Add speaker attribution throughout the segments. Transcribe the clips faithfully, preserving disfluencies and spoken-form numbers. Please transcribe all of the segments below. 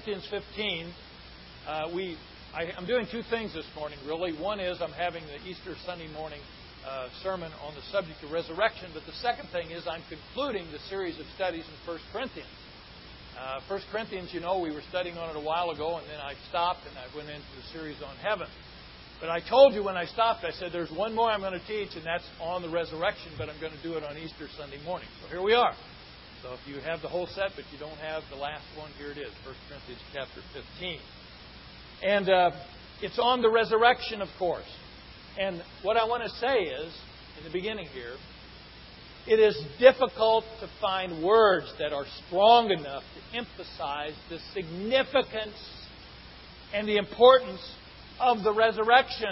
Speaker 1: Corinthians fifteen, uh, we I, I'm doing two things this morning, really. One is I'm having the Easter Sunday morning uh, sermon on the subject of resurrection. But the second thing is I'm concluding the series of studies in First Corinthians. Uh, First Corinthians, you know, we were studying on it a while ago, and then I stopped and I went into the series on heaven. But I told you when I stopped, I said there's one more I'm going to teach, and that's on the resurrection, but I'm going to do it on Easter Sunday morning. So here we are. So if you have the whole set, but you don't have the last one, here it is, First Corinthians chapter fifteen. And uh, it's on the resurrection, of course. And what I want to say is, in the beginning here, it is difficult to find words that are strong enough to emphasize the significance and the importance of the resurrection.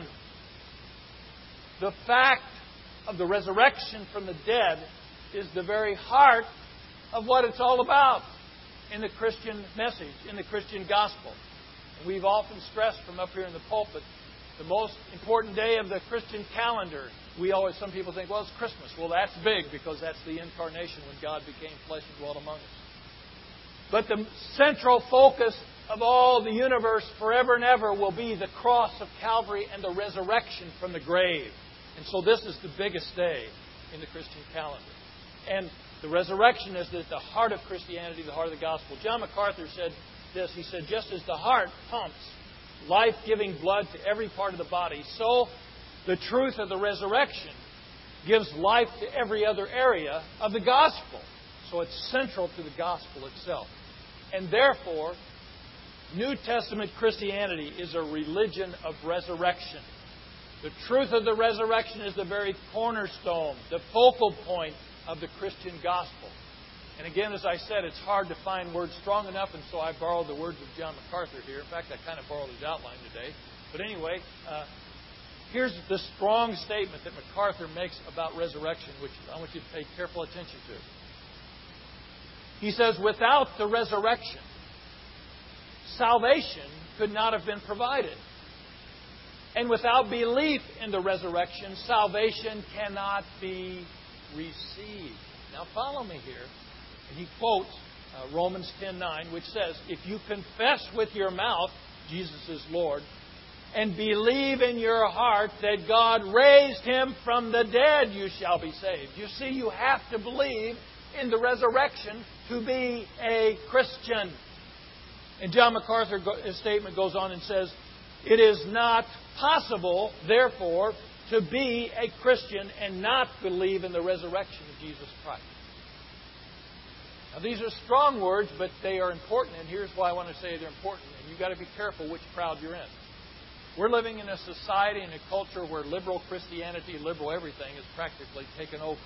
Speaker 1: The fact of the resurrection from the dead is the very heart of what it's all about in the Christian message, in the Christian gospel. And we've often stressed from up here in the pulpit the most important day of the Christian calendar. We always, some people think, well, it's Christmas. Well, that's big because that's the incarnation when God became flesh and dwelt among us. But the central focus of all the universe forever and ever will be the cross of Calvary and the resurrection from the grave. And so this is the biggest day in the Christian calendar. And the resurrection is at the heart of Christianity, the heart of the gospel. John MacArthur said this. He said, just as the heart pumps life-giving blood to every part of the body, so the truth of the resurrection gives life to every other area of the gospel. So it's central to the gospel itself. And therefore, New Testament Christianity is a religion of resurrection. The truth of the resurrection is the very cornerstone, the focal point of the Christian gospel. And again, as I said, it's hard to find words strong enough, and so I borrowed the words of John MacArthur here. In fact, I kind of borrowed his outline today. But anyway, uh, here's the strong statement that MacArthur makes about resurrection, which I want you to pay careful attention to. He says, without the resurrection, salvation could not have been provided. And without belief in the resurrection, salvation cannot be received. Now follow me here. And he quotes uh, Romans ten nine, which says, if you confess with your mouth Jesus is Lord, and believe in your heart that God raised Him from the dead, you shall be saved. You see, you have to believe in the resurrection to be a Christian. And John MacArthur's statement goes on and says, it is not possible, therefore, to be a Christian and not believe in the resurrection of Jesus Christ. Now, these are strong words, but they are important, and here's why I want to say they're important. And you've got to be careful which crowd you're in. We're living in a society and a culture where liberal Christianity, liberal everything, is practically taken over.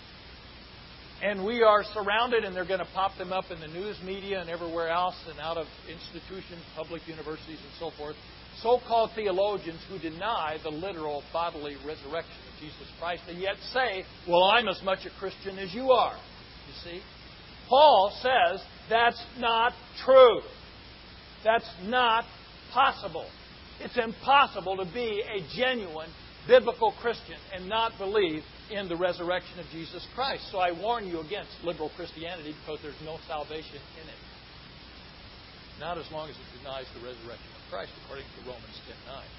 Speaker 1: And we are surrounded, and they're going to pop them up in the news media and everywhere else, and out of institutions, public universities, and so forth, so-called theologians who deny the literal bodily resurrection of Jesus Christ, and yet say, well, I'm as much a Christian as you are. You see? Paul says that's not true. That's not possible. It's impossible to be a genuine biblical Christian and not believe in the resurrection of Jesus Christ. So I warn you against liberal Christianity because there's no salvation in it. Not as long as it denies the resurrection of Christ, according to Romans ten nine.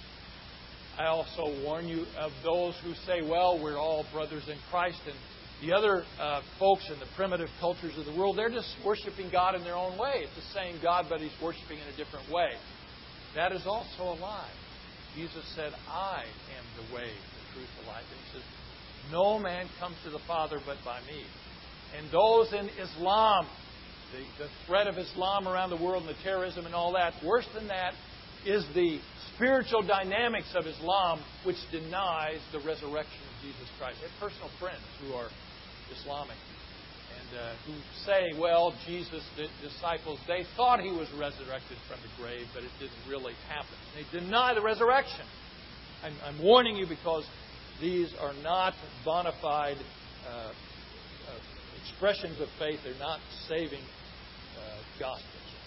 Speaker 1: I also warn you of those who say, well, we're all brothers in Christ, and the other uh, folks in the primitive cultures of the world, they're just worshiping God in their own way. It's the same God, but He's worshiping in a different way. That is also a lie. Jesus said, I am the way, the truth, the life. And He says, no man comes to the Father but by me. And those in Islam, the, the threat of Islam around the world and the terrorism and all that, worse than that is the spiritual dynamics of Islam, which denies the resurrection of Jesus Christ. I have personal friends who are Islamic and uh, who say, well, Jesus, the disciples, they thought He was resurrected from the grave, but it didn't really happen. They deny the resurrection. I'm, I'm warning you because these are not bona fide uh, uh, expressions of faith. They're not saving uh, gospels.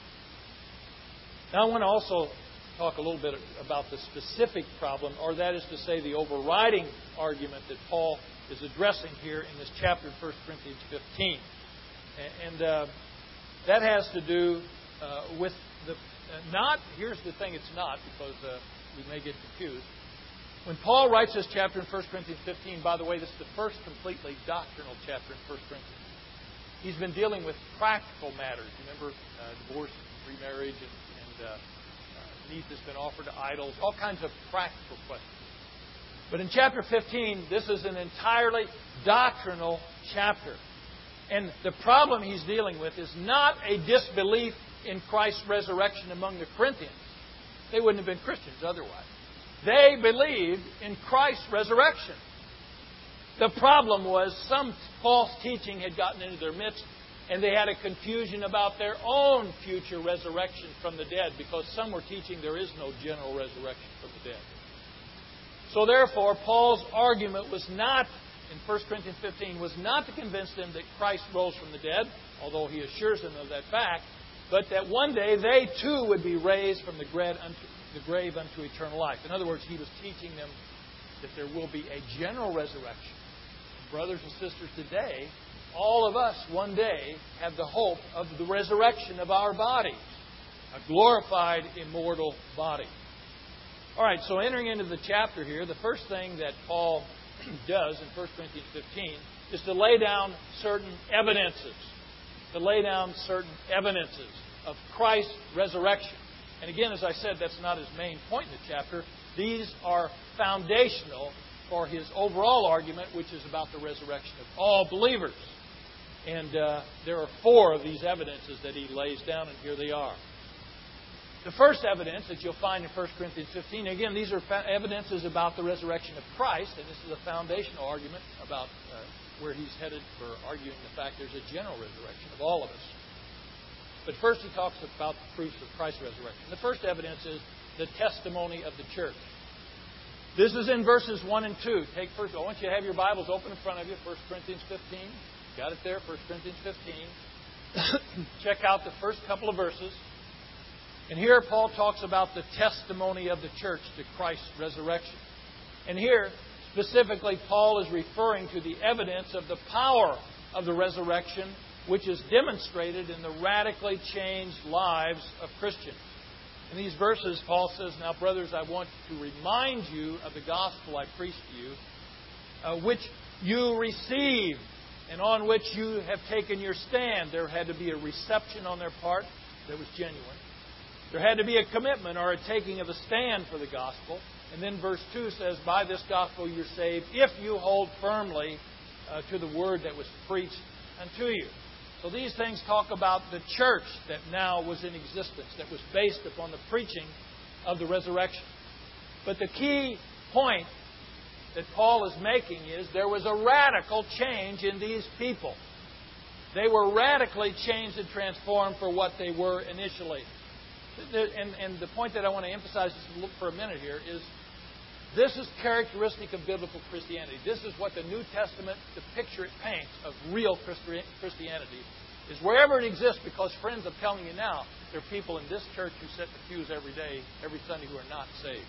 Speaker 1: Now I want to also talk a little bit about the specific problem, or that is to say the overriding argument that Paul is addressing here in this chapter in First Corinthians fifteen. And uh, that has to do uh, with the uh, not, here's the thing it's not, because uh, we may get confused. When Paul writes this chapter in First Corinthians fifteen, by the way, this is the first completely doctrinal chapter in First Corinthians. He's been dealing with practical matters. Remember, uh, divorce, remarriage, and, and uh, uh, meat that's been offered to idols, all kinds of practical questions. But in chapter fifteen, this is an entirely doctrinal chapter. And the problem he's dealing with is not a disbelief in Christ's resurrection among the Corinthians. They wouldn't have been Christians otherwise. They believed in Christ's resurrection. The problem was some false teaching had gotten into their midst, and they had a confusion about their own future resurrection from the dead, because some were teaching there is no general resurrection from the dead. So therefore, Paul's argument was not, in First Corinthians fifteen, was not to convince them that Christ rose from the dead, although he assures them of that fact, but that one day they too would be raised from the grave unto, the grave unto eternal life. In other words, he was teaching them that there will be a general resurrection. Brothers and sisters, today, all of us one day have the hope of the resurrection of our bodies, a glorified, immortal body. All right, so entering into the chapter here, the first thing that Paul does in First Corinthians fifteen is to lay down certain evidences, to lay down certain evidences of Christ's resurrection. And again, as I said, that's not his main point in the chapter. These are foundational for his overall argument, which is about the resurrection of all believers. And uh, there are four of these evidences that he lays down, and here they are. The first evidence that you'll find in First Corinthians fifteen, again, these are fa- evidences about the resurrection of Christ, and this is a foundational argument about uh, where he's headed for arguing the fact there's a general resurrection of all of us. But first he talks about the proofs of Christ's resurrection. The first evidence is the testimony of the church. This is in verses one and two. Take first. I want you to have your Bibles open in front of you. First Corinthians fifteen. Got it there. First Corinthians fifteen. Check out the first couple of verses. And here Paul talks about the testimony of the church to Christ's resurrection. And here, specifically, Paul is referring to the evidence of the power of the resurrection, which is demonstrated in the radically changed lives of Christians. In these verses, Paul says, "Now, brothers, I want to remind you of the gospel I preached to you, uh, which you received and on which you have taken your stand." There had to be a reception on their part that was genuine. There had to be a commitment or a taking of a stand for the gospel. And then verse two says, "By this gospel you're saved, if you hold firmly uh, to the word that was preached unto you." So these things talk about the church that now was in existence, that was based upon the preaching of the resurrection. But the key point that Paul is making is there was a radical change in these people. They were radically changed and transformed for what they were initially. And, and the point that I want to emphasize just for a minute here is this is characteristic of biblical Christianity. This is what the New Testament, the picture it paints of real Christianity, is wherever it exists, because, friends, I'm telling you now, there are people in this church who sit in the pews every day, every Sunday, who are not saved.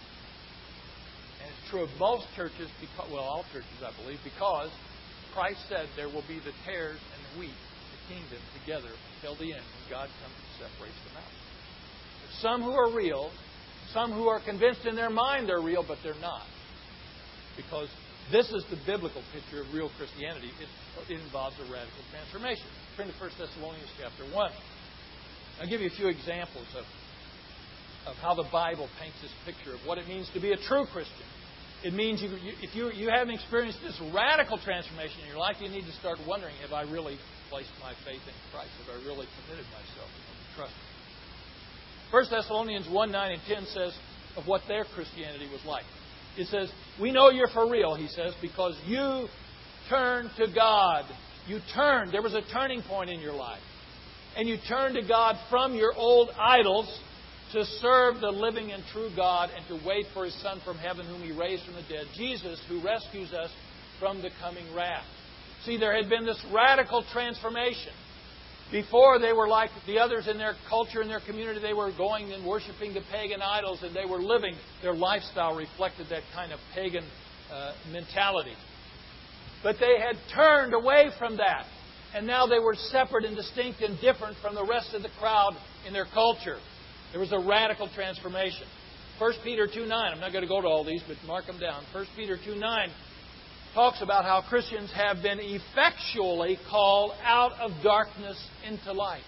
Speaker 1: And it's true of most churches, because, well, all churches, I believe, because Christ said there will be the tares and the wheat, the kingdom, together until the end, when God comes and separates them out. There's some who are real, some who are convinced in their mind they're real, but they're not. Because this is the biblical picture of real Christianity. It, it involves a radical transformation. Turn to First Thessalonians chapter one. I'll give you a few examples of, of how the Bible paints this picture of what it means to be a true Christian. It means you, you, if you, you haven't experienced this radical transformation in your life, you need to start wondering, have I really placed my faith in Christ? Have I really committed myself to trust Him? First Thessalonians one, nine, and ten says of what their Christianity was like. It says, "We know you're for real," he says, "because you turned to God." You turned. There was a turning point in your life. And you turned to God from your old idols to serve the living and true God and to wait for His Son from heaven, whom He raised from the dead, Jesus, who rescues us from the coming wrath. See, there had been this radical transformation. Before, they were like the others in their culture, in their community. They were going and worshiping the pagan idols, and they were living. Their lifestyle reflected that kind of pagan uh, mentality. But they had turned away from that. And now they were separate and distinct and different from the rest of the crowd in their culture. There was a radical transformation. First Peter two nine, I'm not going to go to all these, but mark them down. First Peter two nine talks about how Christians have been effectually called out of darkness into light.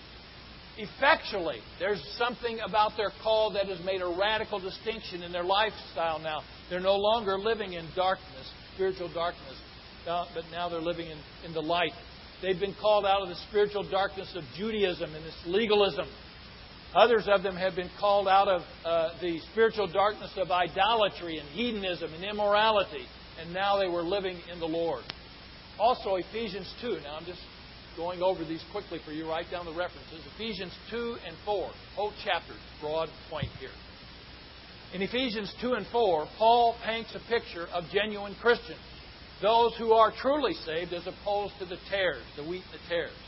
Speaker 1: Effectually. There's something about their call that has made a radical distinction in their lifestyle now. They're no longer living in darkness, spiritual darkness, but now they're living in, in the light. They've been called out of the spiritual darkness of Judaism and this legalism. Others of them have been called out of uh, the spiritual darkness of idolatry and hedonism and immorality. And now they were living in the Lord. Also, Ephesians two. Now, I'm just going over these quickly for you. Write down the references. Ephesians two and four. Whole chapters. Broad point here. In Ephesians two and four, Paul paints a picture of genuine Christians. Those who are truly saved as opposed to the tares, the wheat and the tares.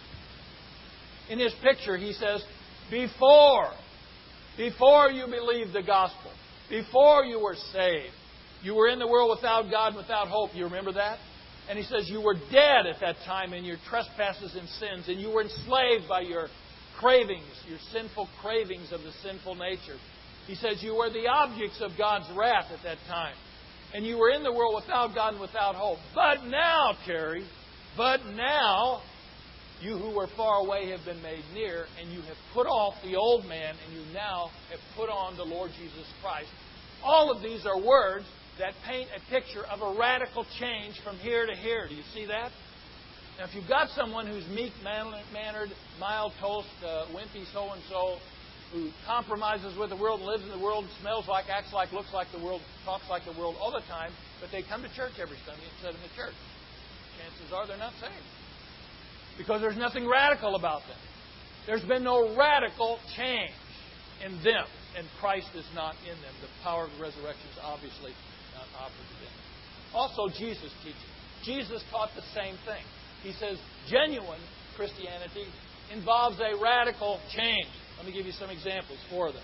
Speaker 1: In his picture, he says, before, before you believed the gospel, before you were saved, you were in the world without God and without hope. You remember that? And he says you were dead at that time in your trespasses and sins, and you were enslaved by your cravings, your sinful cravings of the sinful nature. He says you were the objects of God's wrath at that time. And you were in the world without God and without hope. But now, Terry, but now, you who were far away have been made near, and you have put off the old man, and you now have put on the Lord Jesus Christ. All of these are words that paint a picture of a radical change from here to here. Do you see that? Now, if you've got someone who's meek-mannered, mild-toast, uh, wimpy so-and-so, who compromises with the world and lives in the world, smells like, acts like, looks like the world, talks like the world all the time, but they come to church every Sunday and sit in the church, chances are they're not saved. Because there's nothing radical about them. There's been no radical change in them, and Christ is not in them. The power of the resurrection is obviously not offered to them. Also, Jesus' teaching. Jesus taught the same thing. He says genuine Christianity involves a radical change. Let me give you some examples, four of them.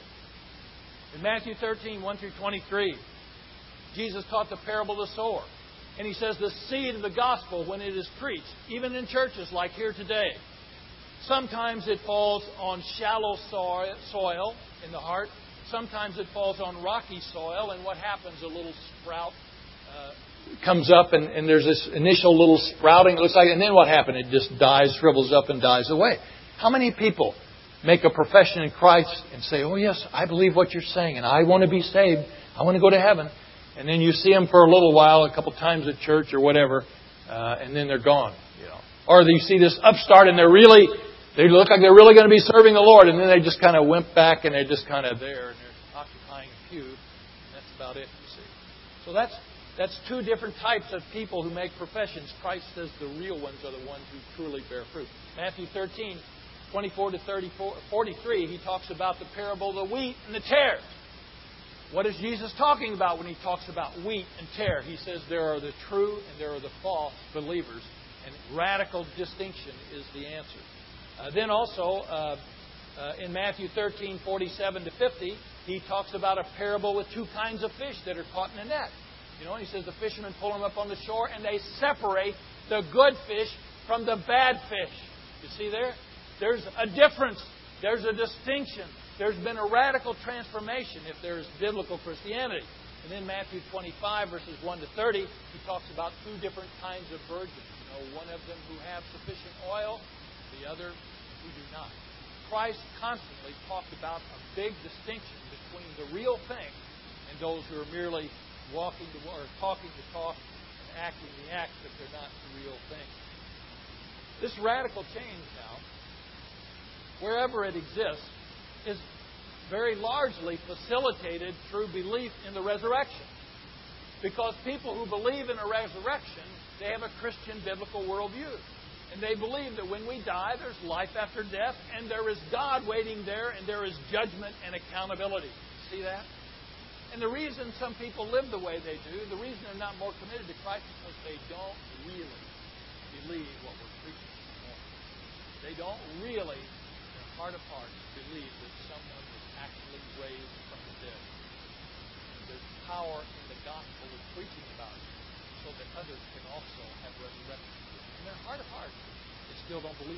Speaker 1: In Matthew thirteen, one through twenty-three, Jesus taught the parable of the sower. And He says the seed of the gospel, when it is preached, even in churches like here today, sometimes it falls on shallow soil in the heart. Sometimes it falls on rocky soil. And what happens? A little sprout uh, comes up, and, and there's this initial little sprouting. It looks like, and then what happens? It just dies, shrivels up, and dies away. How many people make a profession in Christ and say, "Oh yes, I believe what you're saying, and I want to be saved. I want to go to heaven." And then you see them for a little while, a couple times at church or whatever, uh, and then they're gone. You know, or you see this upstart, and they're really, they look like they're really going to be serving the Lord, and then they just kind of wimp back, and they're just kind of there, and they're occupying a pew. And that's about it. You see. So that's that's two different types of people who make professions. Christ says the real ones are the ones who truly bear fruit. Matthew thirteen, twenty-four to thirty-four, forty-three, He talks about the parable of the wheat and the tares. What is Jesus talking about when He talks about wheat and tare? He says there are the true and there are the false believers. And radical distinction is the answer. Uh, then also, uh, uh, in Matthew thirteen, forty-seven to fifty, He talks about a parable with two kinds of fish that are caught in a net. You know, He says the fishermen pull them up on the shore and they separate the good fish from the bad fish. You see there? There's a difference. There's a distinction. There's been a radical transformation if there's biblical Christianity. And then Matthew twenty-five, verses one to thirty, He talks about two different kinds of virgins. You know, one of them who have sufficient oil, the other who do not. Christ constantly talked about a big distinction between the real thing and those who are merely walking the or talking the talk and acting the act, but they're not the real thing. This radical change now, wherever it exists, is very largely facilitated through belief in the resurrection. Because people who believe in a resurrection, they have a Christian biblical worldview. And they believe that when we die, there's life after death, and there is God waiting there, and there is judgment and accountability. See that? And the reason some people live the way they do, the reason they're not more committed to Christ, is because they don't really believe what we're preaching this morning. They don't really, in their heart of hearts, believe that someone was actually raised from the dead. There's power in the gospel of preaching about it, so that others can also have resurrection. In their heart of hearts, they still don't believe it.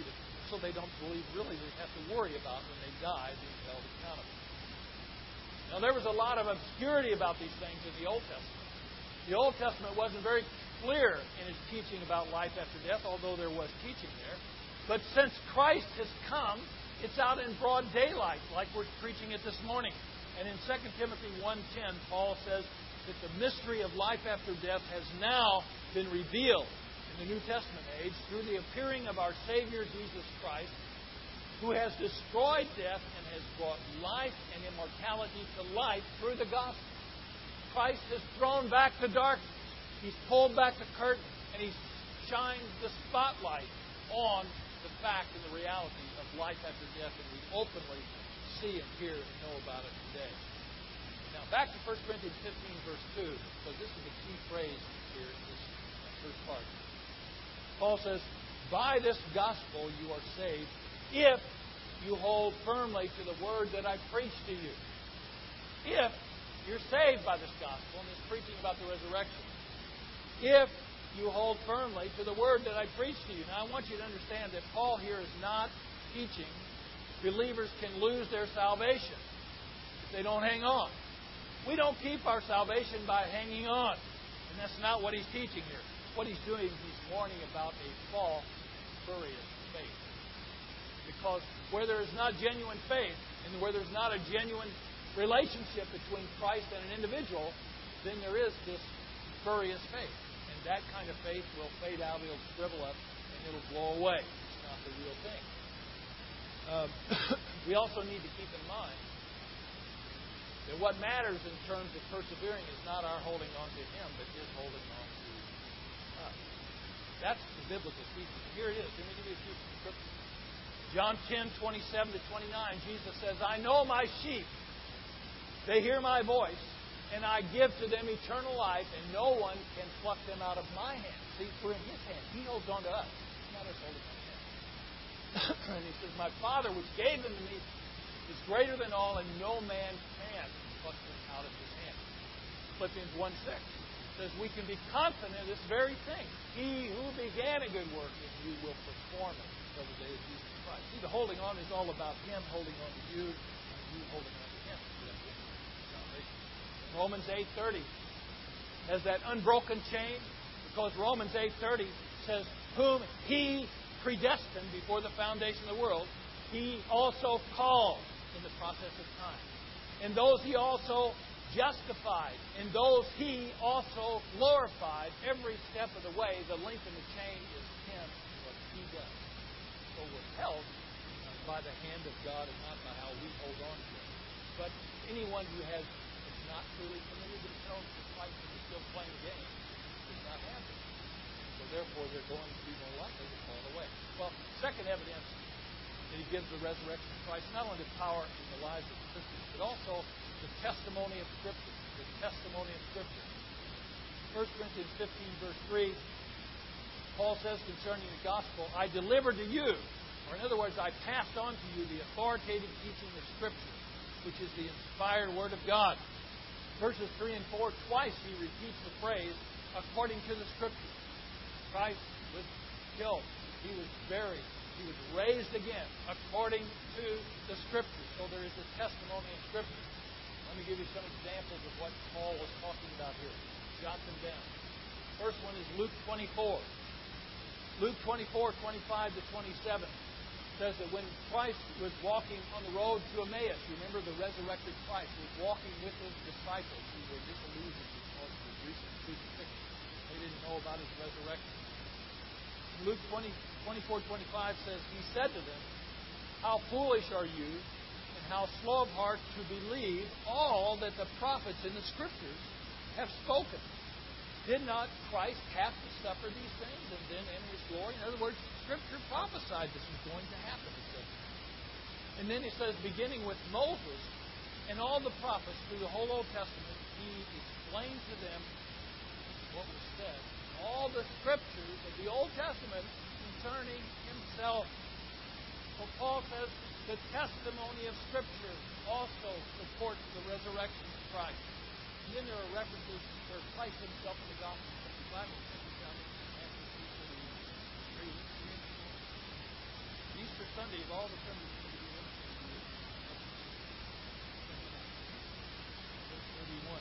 Speaker 1: so they don't believe really they have to worry about when they die being held accountable. Now, there was a lot of obscurity about these things in the Old Testament. The Old Testament wasn't very clear in its teaching about life after death, although there was teaching there. But since Christ has come, it's out in broad daylight, like we're preaching it this morning. And in Second Timothy one ten, Paul says that the mystery of life after death has now been revealed in the New Testament age through the appearing of our Savior Jesus Christ, who has destroyed death and has brought life and immortality to light through the gospel. Christ has thrown back the darkness. He's pulled back the curtain, and He's shined the spotlight on the fact and the reality of life after death, and we openly see and hear and know about it today. Now, back to First Corinthians fifteen, verse two, because this is a key phrase here in this first part. Paul says, "By this gospel you are saved, if you hold firmly to the word that I preached to you." If you're saved by this gospel, and it's preaching about the resurrection, if you hold firmly to the word that I preached to you. Now, I want you to understand that Paul here is not teaching believers can lose their salvation if they don't hang on. We don't keep our salvation by hanging on. And that's not what he's teaching here. What he's doing is he's warning about a false, spurious faith. Because where there is not genuine faith, and where there's not a genuine relationship between Christ and an individual, then there is this spurious faith. And that kind of faith will fade out, it'll shrivel up, and it'll blow away. It's not the real thing. Um, we also need to keep in mind that what matters in terms of persevering is not our holding on to Him, but His holding on to us. That's the biblical teaching. Here it is. Let me give you a few scriptures. John ten, twenty-seven to twenty-nine, Jesus says, "I know my sheep. They hear my voice, and I give to them eternal life, and no one can pluck them out of my hand." See, we're in His hand. He holds on to us. It's not us holding on to Him. And He says, "My Father, which gave them to me, is greater than all, and no man can pluck them out of His hand." Philippians one six says we can be confident of this very thing. He who began a good work in you will perform it until the day of Jesus Christ. See, the holding on is all about Him holding on to you, and you holding on to Him. Romans eight thirty has that unbroken chain, because Romans eight thirty says, "Whom He predestined before the foundation of the world, He also called in the process of time. And those He also justified, and those He also glorified." Every step of the way, the link in the chain is Him and what He does. So we're held by the hand of God and not by how we hold on to it. But anyone who has not truly committed themselves to Christ and is still playing the game does not have it. So therefore, they're going to be more likely to fall away. Well, second evidence that He gives the resurrection of Christ, not only the power in the lives of Christians, but also the testimony of Scripture. The testimony of Scripture. First Corinthians fifteen, verse three, Paul says concerning the gospel, "I delivered to you," or in other words, I passed on to you the authoritative teaching of Scripture, which is the inspired Word of God. Verses three and four, twice he repeats the phrase, "according to the Scripture." Christ was killed. He was buried. He was raised again according to the Scripture. So there is a testimony in Scripture. Let me give you some examples of what Paul was talking about here. Jot them down. First one is Luke twenty-four. Luke twenty-four, twenty-five to twenty-seven says that when Christ was walking on the road to Emmaus, you remember the resurrected Christ was walking with his disciples who were disillusioned because of his recent crucifixion. They didn't know about His resurrection. Luke twenty, twenty-four, twenty-five says, He said to them, "How foolish are you, and how slow of heart to believe all that the prophets in the Scriptures have spoken. Did not Christ have to suffer these things and then enter His glory?" In other words, Scripture prophesied this was going to happen. He said. And then he says, beginning with Moses and all the prophets through the whole Old Testament, He explained to them what was said. All the Scriptures of the Old Testament concerning Himself. So Paul says the testimony of Scripture also supports the resurrection of Christ. And then there are references where Christ Himself in the Gospel of the Bible. Easter Sunday of all the Sundays going to be interesting to you. Verse thirty-one.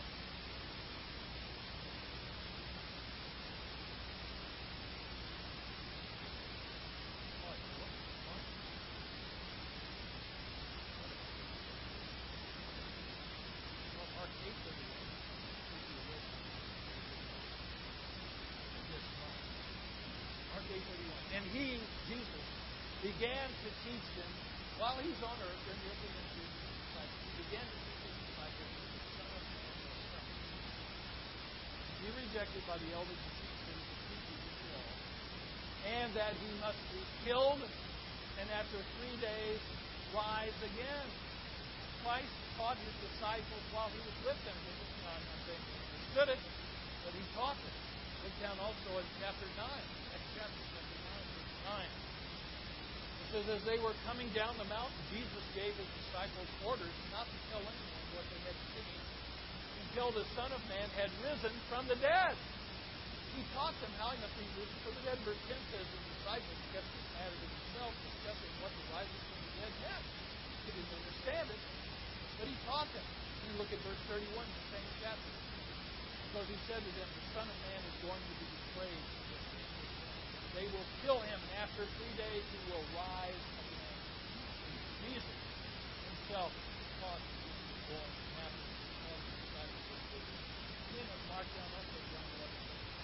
Speaker 1: And he, Jesus, began to teach them while he's on earth and implementing his disciples. He began to teach his disciples that the Son of Man must suffer. Be rejected by the elders and chief priests and teachers of the law, and that he must be killed, and after three days rise again. Christ taught his disciples while he was with them. I'm not saying he understood it, but he taught them. Look down also in chapter nine. Next chapter, chapter nine, verse nine. It says, as they were coming down the mountain, Jesus gave his disciples orders not to tell anyone what they had seen until the Son of Man had risen from the dead. He taught them how he must be risen from the dead. Verse ten says, the disciples kept this matter to themselves, discussing what the rising from the dead meant. They didn't understand it, but he taught them. And look at verse thirty-one, the same chapter. Because he said to them, the Son of Man is going to be betrayed. They will kill him, and after three days he will rise again. Jesus himself taught this was going to happen. All the disciples were believing. Then let's mark down also John eleven.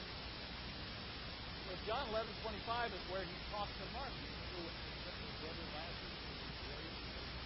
Speaker 1: So John eleven twenty-five is where he talks to Mark. You remember when he said his brother Lazarus was raised from the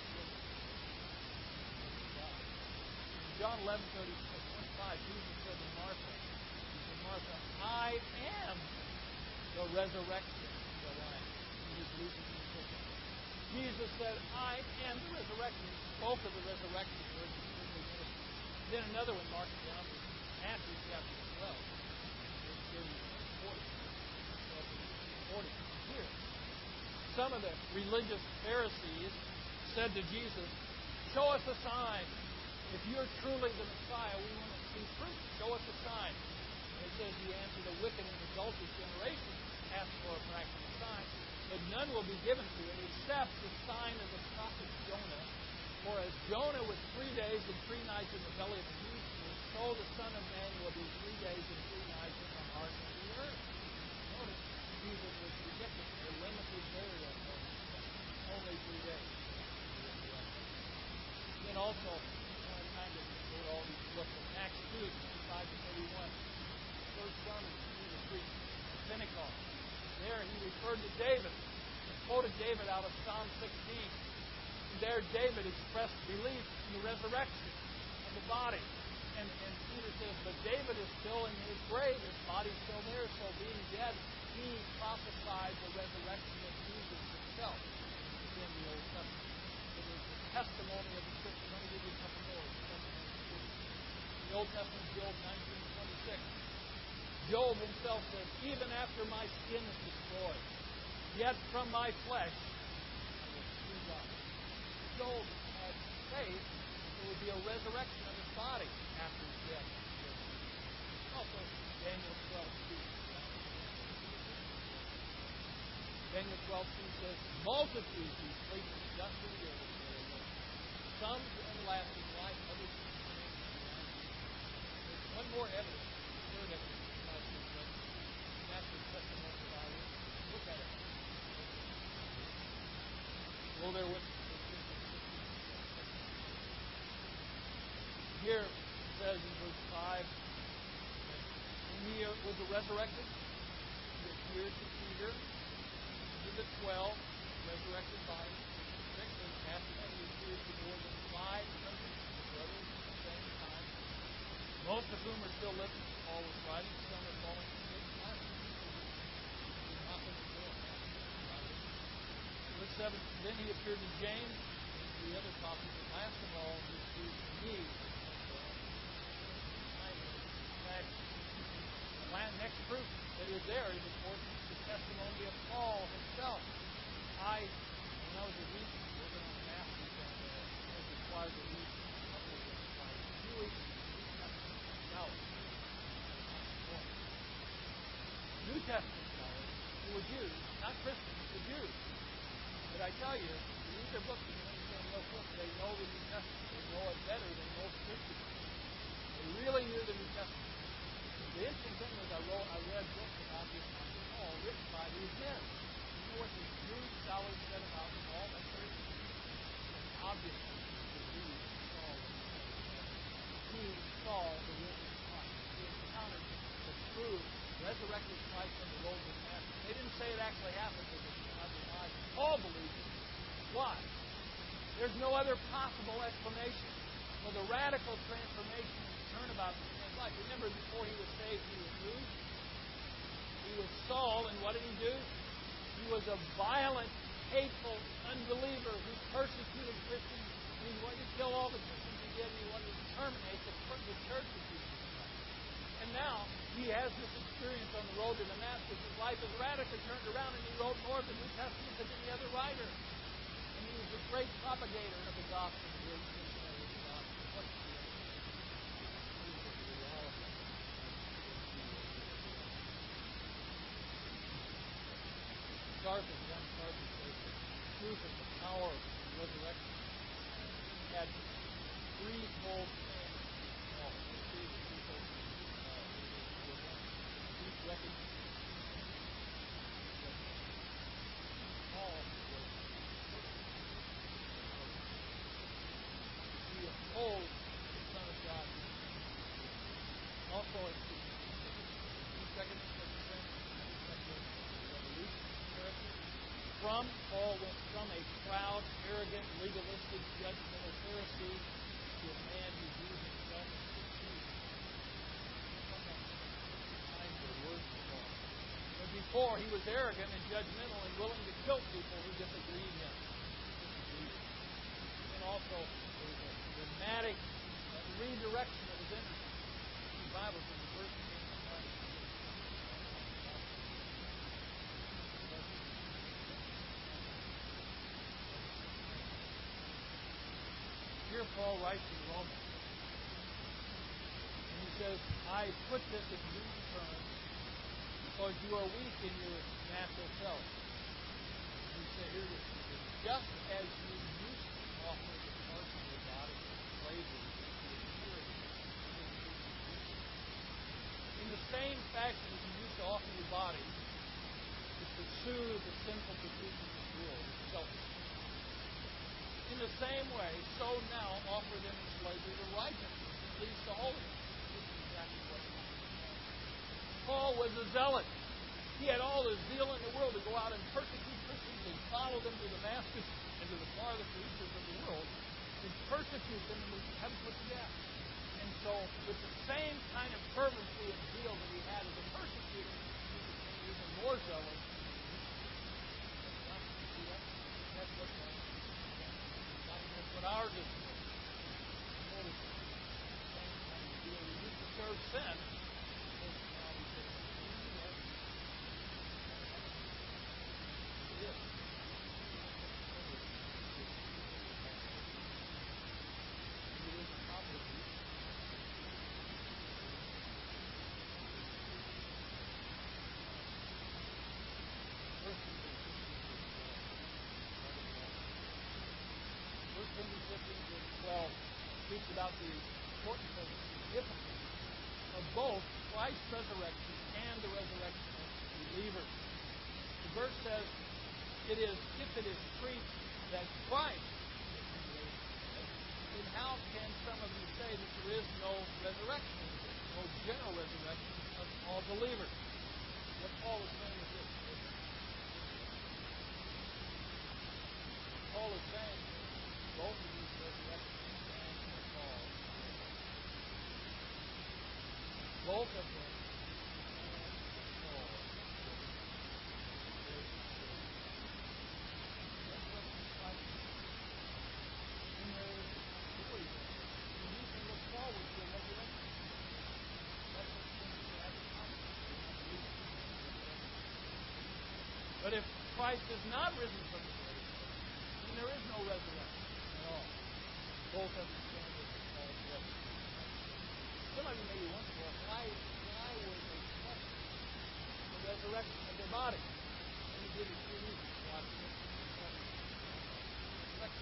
Speaker 1: dead. In John eleven twenty-five, Jesus said to Martha, he said, Martha, I am the resurrection and the life. He was losing his focus. Jesus said, I am the resurrection. He spoke of the resurrection during his earthly ministry. Then another one marked down in Matthew chapter twelve, verse thirty-one and forty. twelve, forty. Here, some of the religious Pharisees said to Jesus, show us a sign. If you're truly the Messiah, we want to see proof. Show us a sign. And it says, he answered, a wicked and adulterous generation ask for a miraculous sign, but none will be given to it except the sign of the prophet Jonah. For as Jonah was three days and three nights in the belly of the deep, so the Son of Man will be three days and three nights in the heart of the earth. Notice, Jesus was predicting a limited burial for him. Only three days. Then also, kind of go to all these books in Acts two, twenty-five to thirty-one. First sermon Peter preached at Pentecost. There he referred to David and quoted David out of Psalm sixteen. And there David expressed belief in the resurrection of the body. And, and Peter says, but David is still in his grave, his body's still there, so being dead, he prophesied the resurrection of Jesus himself in the Old Testament. It was the testimony of the Scripture. Let me give you a couple more. The Old Testament, Job nineteen twenty-six. Job himself says, even after my skin is destroyed, yet from my flesh I will see God. Job had faith that there would be a resurrection of his body after his death. Also, Daniel twelve two. Daniel twelve two says, multitudes who sleep in the dust of the earth will awake. Some to everlasting life, others to eternal life. There's one more evidence, the third evidence of God's resurrection. And that's the testimony of our witnesses. Look at it. Go there with me. Here it says in verse five, when he was resurrected, he appeared to Peter, to the twelve, resurrected body. Six, and after that he appeared to more than five hundred brothers at the same time, most of whom are still living. Paul was writing, some are falling asleep. Nothing is going on. Verse seven, then he appeared to James and to the other apostles, and last of all, he appeared to me. The next proof that is there is, of course, the testimony of Paul himself. I, when I was a week working on masters down there, I was required to read a couple of my Jewish New Testament scholars. New Testament scholars who were Jews, not Christians, but Jews. But I their books, you understand real quick, they know the New Testament. They know it better than most Christians. They really knew the New Testament. The interesting thing was I wrote, I read books about the Apostle Paul written by these men. You know what the Jewish scholars said about Paul? That's very interesting. Obviously, he saw he saw the risen Christ. He encountered the true resurrected Christ on the road to Damascus. They didn't say it actually happened because it's not denied. Paul believed it. Why? There's no other possible explanation for the radical transformation and turnabout in his life. Remember, before he was saved, he was who? He was Saul, and what did he do? He was a violent, hateful unbeliever who persecuted Christians. He wanted to kill all the Christians he did, and he wanted to terminate the, the church of Jesus Christ. And now he has this experience on the road to Damascus. His life is radically turned around, and he wrote more of the New Testament than any other writer. And he was a great propagator of the gospel, the great missionary of the gospel. What's the reality? MacArthur, John MacArthur says that proof of the power of the resurrection had threefold thing. Oh, let's see the threefold thing. Deep recognition. Paul was he opposed the Son of God. Also, it's deep recognition of the revolution character. From Paul went from a proud, arrogant, legalistic, judgmental Pharisee to a man who view himself as the truth. Times are worse than all. But before, he was arrogant and judgmental and willing to kill people who disagreed him. Disagreed. And also, there was a dramatic uh, redirection of his energy. The Bible says the verse came to mind. Here Paul writes in Romans, and he says, I put this in human terms because you are weak in your natural self. He said, here it is. Just as you used to offer the parts of your body as slavery to impurity, in the same fashion as you used to offer your body to pursue the sinful pursuits of this world, selfish. In the same way, so now offer them in slavery to righteousness, at least to holiness. This is exactly what he was. Paul was a zealot. He had all the zeal in the world to go out and persecute Christians and follow them to Damascus and to the farthest reaches of the world and persecute them and have them put to death. And so, with the same kind of fervency and zeal that he had as a persecutor, he became even more zealous. That's what That's what ours is. Notice the same kind of deal. We used to serve sin. Now we say, it is. It is a complicated. First Timothy fifteen, verse twelve speaks about the importance of the significance of both Christ's resurrection and the resurrection of believers. The verse says, "It is if it is preached that Christ is raised from the dead, then how can some of you say that there is no resurrection of the dead, no general resurrection of all believers?" What Paul is saying is this: Paul is saying both of these resurrections stand for Paul. Both of them stand for Paul. That's what it's like. And there is really there. And you can look forward to a resurrection. That's what things have in common. But if Christ is not risen from the dead, then there is no resurrection. Both of them stand with Paul's resurrection. Some of you may be wondering, well, why, why were they trusting the resurrection of their body? And he did it for two reasons. God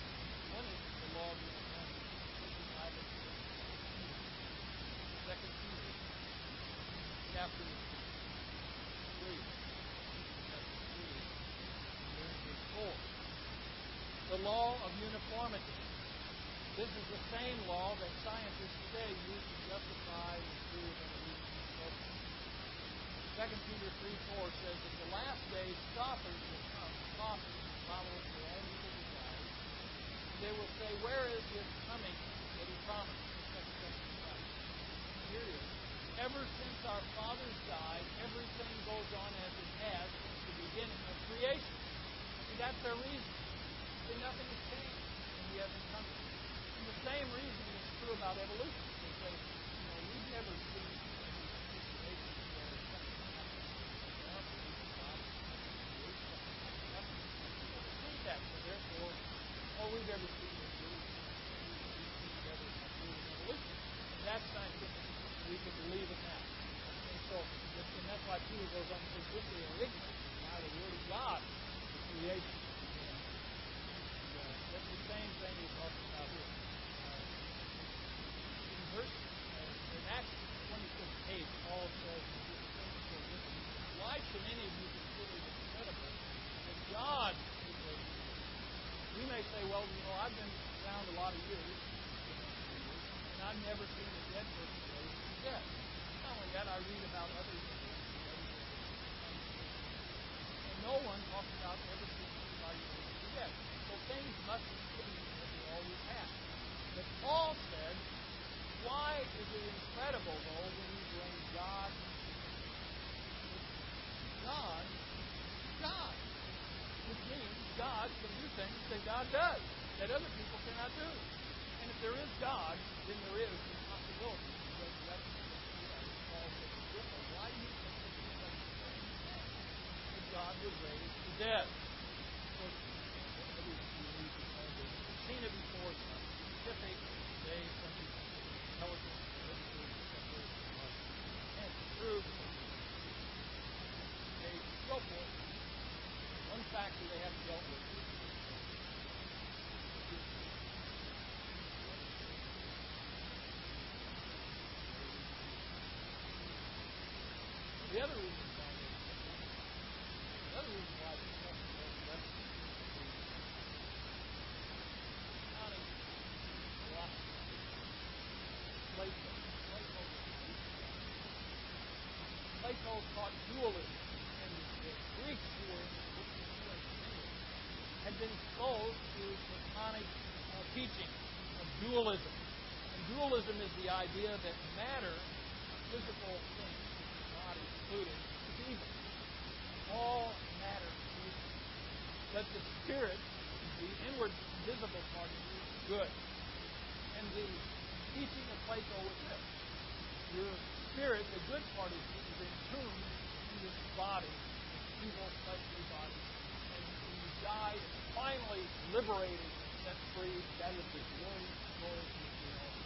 Speaker 1: The law of uniformity. This is the same law that scientists today use to justify the theory of evolution and so forth. Second Peter three four says, "In the last days scoffers will come, scoffers, followers their own evil desires. They will say, 'Where is his coming that he promised?'" That's Second Christ. Here it is. "Ever since our fathers died, everything goes on as it has since the beginning of creation." See, that's their reason. See, nothing has changed, and he hasn't come. And the same reason is true about evolution. They say, you know, we've never seen any situation where something happens more than we can God create something nothing. We've never seen that, so therefore, all we've ever seen is evolution. We've never seen evolution. And that's scientific. We can believe in that. And so, and that's why Peter goes on and says, "If they are ignorant by the word of God, the creation." And, uh, that's the same thing he's talking about here. In verse, uh, in Acts twenty-six eight, Paul says, "Why should any of you consider it incredible that God is raised from the dead?" We may say, "Well, you know, I've been around a lot of years, and I've never seen a dead person raised from the dead." Not only that, I read about other people, and no one talks about ever seeing anybody raised from the dead. So things must continue as they always have. But Paul said, why is it incredible, though, when you bring God? God is God. Which means God can do things that God does, that other people cannot do. And if there is God, then there is the possibility of resurrection. Paul said, why do you think that anybody that God would raise the dead? Of course, others believe because they've seen it before, it's not specific. Today, some people say intelligence, education, separate from life. And it's true. They so forth. One factor they haven't dealt with is the other reason why the other reason why the discussion of resurrection is counting philosophy. Plato. Plato Plato taught dualism, and the Greeks who were in the had been exposed to Platonic uh, teaching of dualism. And dualism is the idea that matter, physical things, body included, is evil. All matter is evil. But the spirit, the inward visible part of you, is good. And the teaching of Plato was this: your spirit, the good part of you, is entombed in this body, this evil fleshly body. And when you die, it's finally liberated and set free. That is the glory, glory of the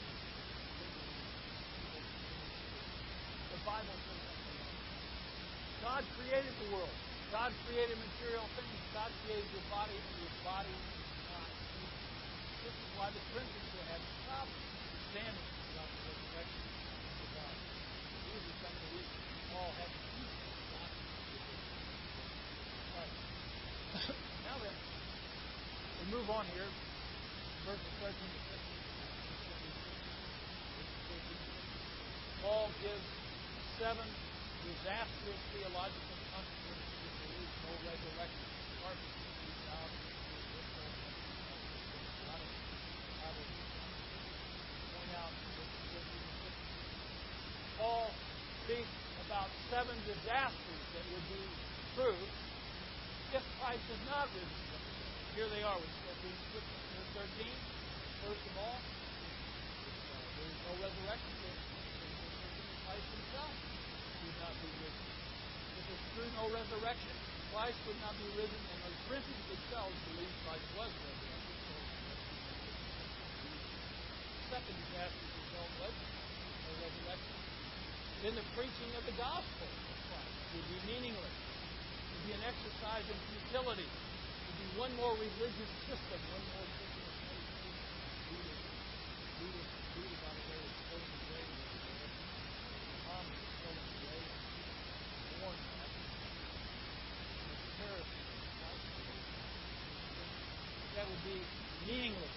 Speaker 1: The Bible says that. God created the world. God created material things. God created your body, and your body is not evil. This is why the Christians will have problems understanding about the resurrection of the body. These are some of the reasons Paul had to teach them not to be right. Now then, we move on here, verses thirteen to fifteen. Paul gives seven disastrous theological consequences if there is no resurrection. Start with these out. Point out Paul speaks about seven disasters that would be true if Christ is not risen from the dead. Here they are. We start reading quickly. Verse thirteen. First of all, there is no resurrection. Christ himself would not be risen. If it's true no resurrection, Christ would not be risen, and the Corinthians themselves believe Christ was resurrected. So the second disaster is dealt with, no resurrection. Then the preaching of the gospel of Christ would be meaningless. It would be an exercise in futility. It would be one more religious system, one more system of meditation. Read it, read about a way of filling the grave. Muhammad is filling the grave. Born that. And the terrorist. That would be be meaningless.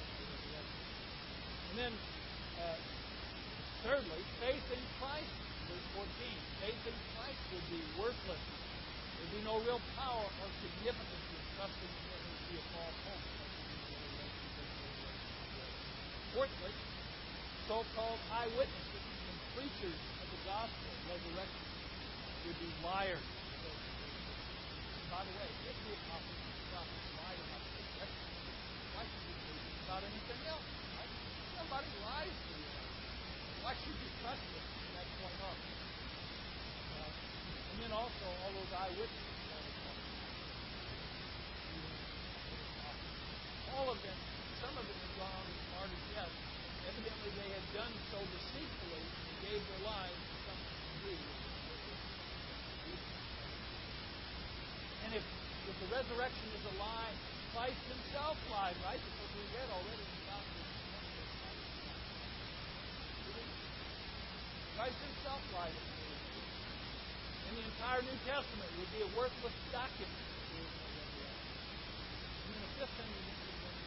Speaker 1: And then, uh, thirdly, faith in Christ, verse fourteen. Faith in Christ would be worthless. There would be no real power or significance in trusting in Him would be a false hope. Fourthly, so-called eyewitnesses and preachers of the gospel of resurrection would be liars. By the way, if the apostles and prophets lied about the resurrection, why should you believe about anything else? Right? Somebody lies to you. Why should you trust them from that point on? Uh, and then also all those eyewitnesses. All of them, some of them had gone on as far as death. Evidently they had done so deceitfully and gave their lives for something to do with it. And if, if the resurrection is a lie, Christ Himself lied, right? Because we read already in the Gospel. Christ Himself lied. And the entire New Testament would be a worthless document. And then the fifth thing we need to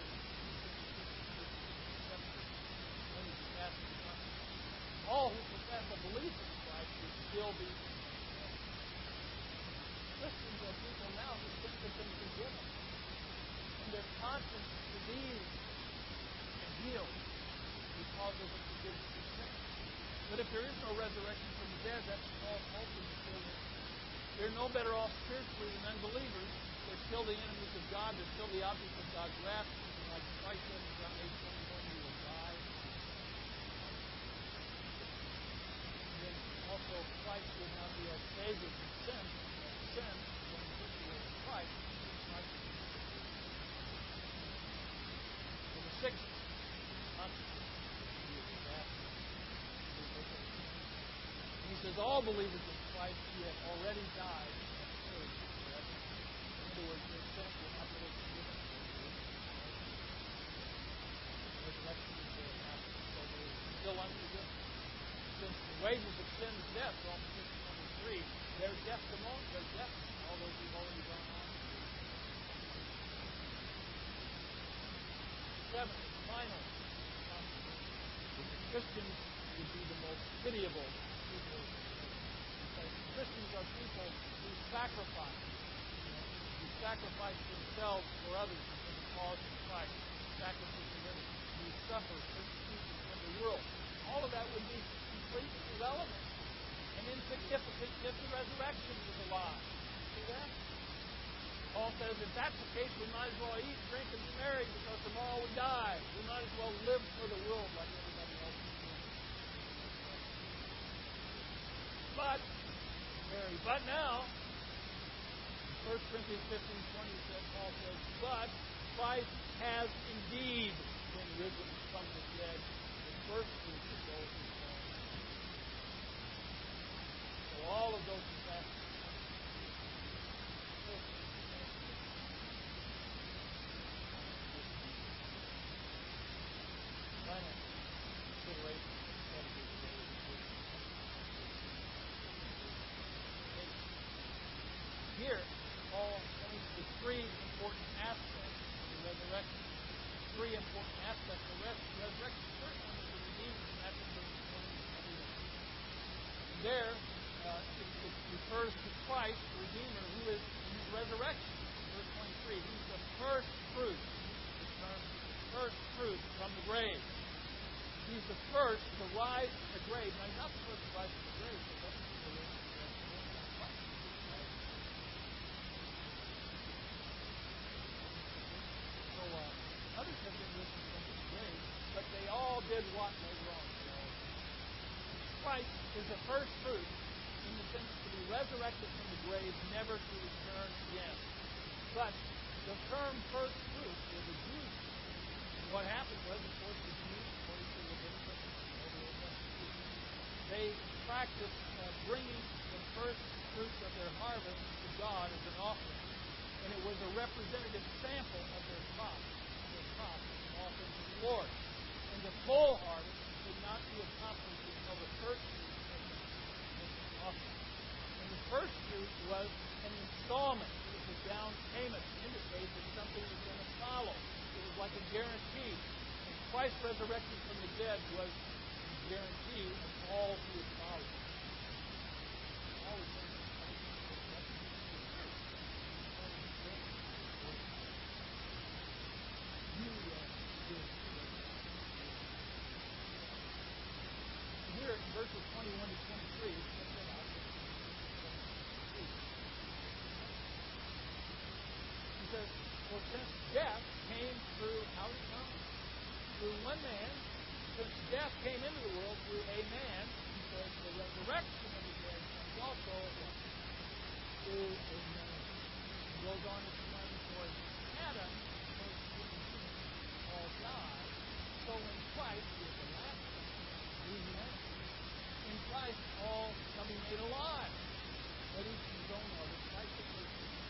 Speaker 1: all who profess a belief in Christ would still be Christians are people now who think they've been forgiven. And their conscience is diseased and healed because of the forgiveness of sin. But if there is no resurrection from the dead, that's false hope and still they're no better off spiritually than unbelievers. They're still the enemies of God. They're still the objects of God's wrath. And like Christ said in John eight twenty-one, you will die. Also, Christ would not be our Savior from sin. And sin is when we put away in Christ. Christ is the Savior. And the sixth consequence is disaster. He says, all believers in Christ who have already died have perished forever. In other words, their sins will not be forgiven. Resurrection is their happen. So they're still unforgiven. Since the wages of sin is death, Romans six twenty-three, there's death to most, there's death to all those who've already gone on. Seven, final consequence. Christians would be the most pitiable people. Because Christians are people who sacrifice, who sacrifice themselves for others in the cause of Christ, sacrifice for others, who suffer persecution from the world. All of that would be completely irrelevant and insignificant if the resurrection was a lie. See that? Paul says, if that's the case, we might as well eat, drink, and be merry because tomorrow we die. We might as well live for the world like everybody else is doing. But, Mary, but now, First Corinthians fifteen twenty says, Paul says, but Christ has indeed been risen from the dead, the first fruits of those who fall. So all of those disasters. Final consideration. Here, Paul points to three important aspects of the resurrection. Three important aspects of the resurrection. The first one is the Redeemer, and that's in verse twenty and twenty-one. There, uh, it, it refers to Christ, the Redeemer, who is in His resurrection. In verse twenty-three, He's the first fruit. The term first fruit from the grave. He's the first to rise from the grave. Now, He's not the first to rise from the grave, but that's the way So, uh, others have been risen from the grave, but they all did what later on? Christ is the first fruit in the sense to be resurrected from the grave, never to return again. But the term first fruit was a Jewish term. And what happened was, of course, the Jews, according to Leviticus, they practiced uh, bringing the first fruits of their harvest to God as an offering. And it was a representative sample of their crop, their crop offered to the Lord. And the full harvest could not be accomplished until the first fruit was offered. And the first fruit was an installment. It was a down payment to indicate that something was going to follow. It guarantee. And Christ resurrected from the dead was the guarantee of all who would follow. All who would You uh, here in verses twenty-one to twenty-three, check that out. He says, for since death came through, how did it come? Through one man, since death came into the world through a man, he says the resurrection of the dead comes also through a man. He goes on to explain, for Adam was human, all died, so in Christ, who is the last man, in Christ all shall be made alive. But each in his own order, Christ the first.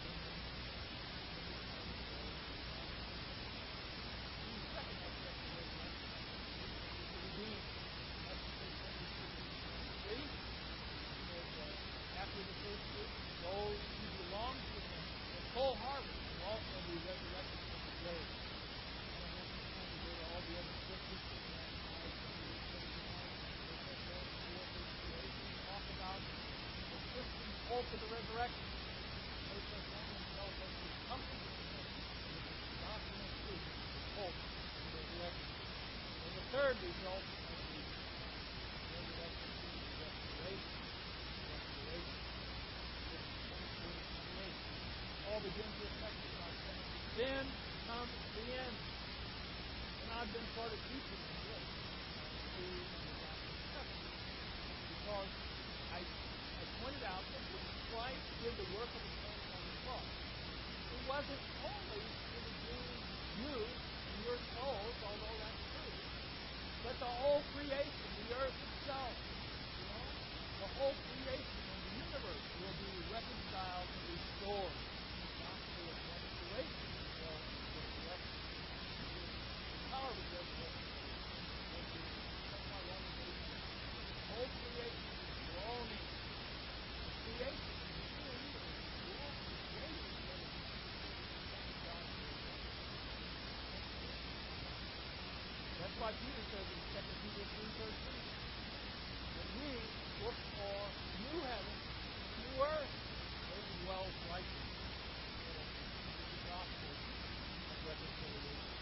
Speaker 1: After the first fruit, those who belong to him, the full harvest, will also be resurrected from the grave. I don't have time to go to all the other scriptures. Talk about the Christian's hope of the resurrection. First Thessalonians tells us the comfort of the hope, which is the doctrine of truth, the hope of the resurrection. And the third result of the resurrection is the restoration. Restoration. Paul begins this section by saying, then comes the end. And I've been sort of teaching on this through the last seven. Because I, I pointed out that when Christ did the work of atonement on the cross, it wasn't only to redeem you and your souls, although that's true, but the whole creation, the earth itself, you know, the whole creation of the universe will be reconciled and restored. The gospel of restoration as well as resurrection. The power of the resurrection is that's why Romans eight. The whole creation is groaning. The creation is the whole universe is groaning, waiting for the God's resurrection. That's why Peter says in Second Peter three thirteen that we look for new heaven, new earth, where dwells righteousness. The gospel of reconciliation.